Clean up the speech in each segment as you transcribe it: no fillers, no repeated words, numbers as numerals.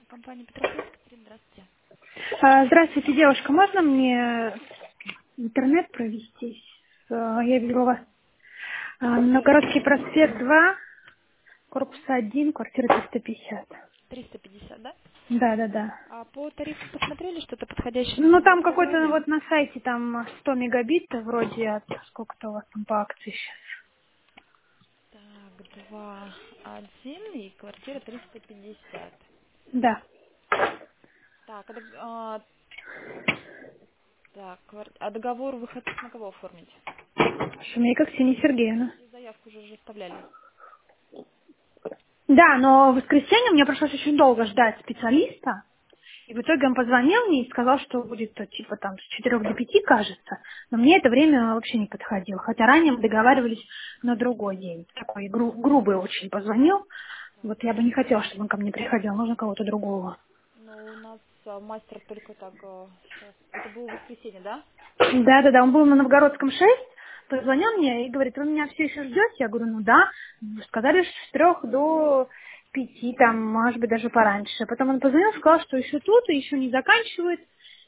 Компания Петрополь. Здравствуйте. Здравствуйте, девушка. Можно мне интернет провести? Я видела у вас Новгородский проспект 2, корпус 1, квартира 350. 350, да? Да, да, да. А по тарифу посмотрели, что-то подходящее Ну, нам не там какой-то отправляли? вот на сайте там 100 мегабит вроде от сколько-то у вас там по акции сейчас. Так, 2, 1 и квартира 350. Да. Так, а договор вы хотите на кого оформить? Шумейка Ксения Сергеевна. И заявку уже оставляли. Да, но в воскресенье мне пришлось очень долго ждать специалиста. И в итоге он позвонил мне и сказал, что будет типа там с 4 до 5, кажется. Но мне это время вообще не подходило. Хотя ранее мы договаривались на другой день. Такой грубый очень позвонил. Вот я бы не хотела, чтобы он ко мне приходил. Нужно кого-то другого. Но у нас мастер только так сейчас. Это было воскресенье, да? Да-да-да, он был на Новгородском 6, позвонил мне и говорит: вы меня все еще ждете? Я говорю: ну да. Сказали, что с 3 до 5, там, может быть, даже пораньше. Потом он позвонил, сказал, что еще тут, и еще не заканчивает.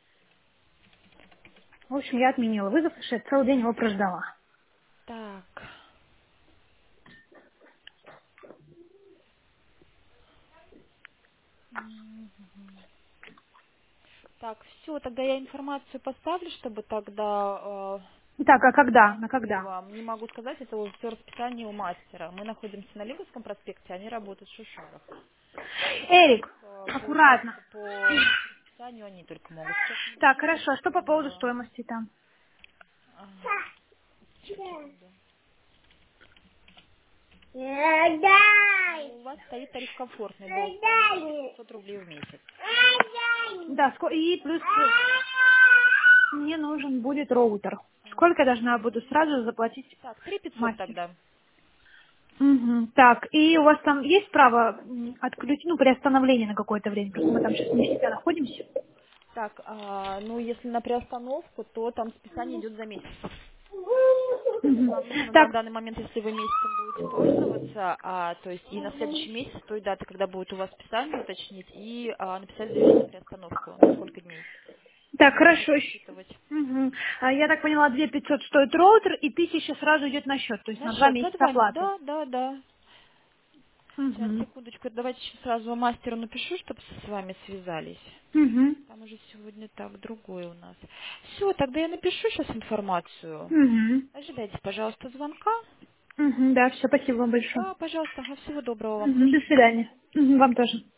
В общем, я отменила вызов, потому что я целый день его прождала. Так. Мгм. Так, все, тогда я информацию поставлю, чтобы тогда Так, а когда? На звонили когда? вам. Не могу сказать, это все расписание у мастера. Мы находимся на Лиговском проспекте, они работают в Шишарах. Эрик, аккуратно. Получается, по расписанию они только могут. Сейчас Так, напишу хорошо. Что по поводу в... стоимости там? а, Сейчас, секунду. Ну, у вас стоит тариф комфортный, Gold Standard 1500 рублей в месяц. Да, и плюс мне нужен будет роутер. А, Сколько я должна буду сразу заплатить Так, 3500 мастеру? тогда. Мгм. Так, и у вас там есть право отключить, ну, приостановление на какое-то время? Просто мы там сейчас не всегда находимся. Так, ну если на приостановку, то там списание идет за месяц. То есть Мгм. вам нужно на Так, данный момент, если вы месяцем будете пользоваться, то есть и на следующий месяц, той даты, когда будет у вас списание, уточнить и написать заявление на приостановку, на сколько дней. так, Тогда будет хорошо. рассчитывать. Мгм. Я так поняла, 2500 стоит роутер, и 1000 сразу идет на счет, то есть На на 2 счет за месяца два, оплаты. да, да, да. Сейчас, Мгм. секундочку, давайте еще сразу мастеру напишу, чтобы с вами связались. Мгм. Там уже сегодня так, другой у нас. Все, тогда я напишу сейчас информацию. Мгм. Ожидайте, пожалуйста, звонка. Мгм. Да, все, спасибо вам большое. Да, пожалуйста, всего доброго вам. Мгм. До До свидания. свидания. Мгм. Вам тоже.